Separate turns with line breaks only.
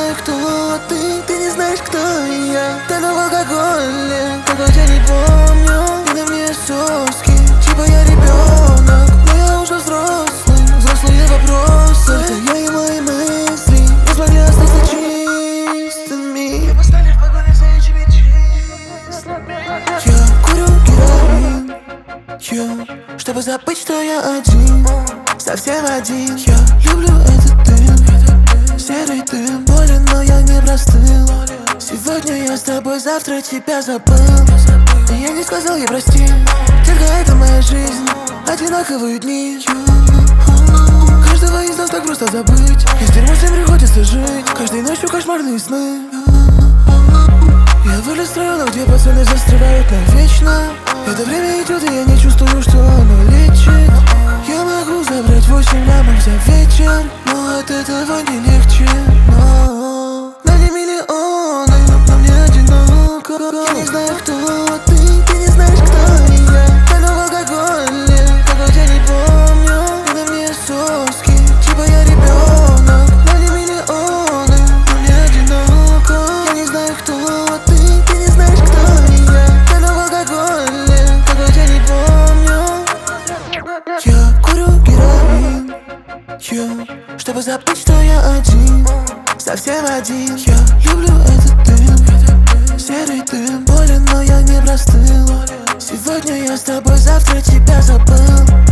знаю, кто ты не знаешь, кто я. Тону в алкоголе, такой я не помню. Ты на мне соски, типа я ребенок, но я уже взрослый, взрослые вопросы. Только я и мои мысли не смогли остаться чистыми. Мы стали в погоне за этими числами. Я курю героин, чтобы забыть, что я один, совсем один. Я люблю этот дым, серый дым. Болен, но я не простыл. Сегодня я с тобой, завтра тебя забыл. И я не сказал ей прости, только это моя жизнь, одинаковые дни. Каждого из нас так просто забыть, и с дерьмом всем приходится жить. Каждой ночью кошмарные сны. Я вылез с района, где пацаны застревают навечно. Это время идет, и я не чувствую, что оно лечит. Я могу забрать 8 лямов за вечер, но от этого не легче. Но на мне миллионы, но мне одиноко. Я не знаю, кто ты не знаешь, кто я. Тону в алкоголе, такой я не помню. Ты на мне соски, типа я ребенок. На мне миллионы, но мне одиноко. Я не знаю, кто ты не знаешь, кто я. Тону в алкоголе, такой я не помню. Я курю героин, чтобы забыть, что я один, совсем один. Я люблю этот дым, серый дым. Болен, но я не простыл. Сегодня я с тобой, завтра тебя забыл.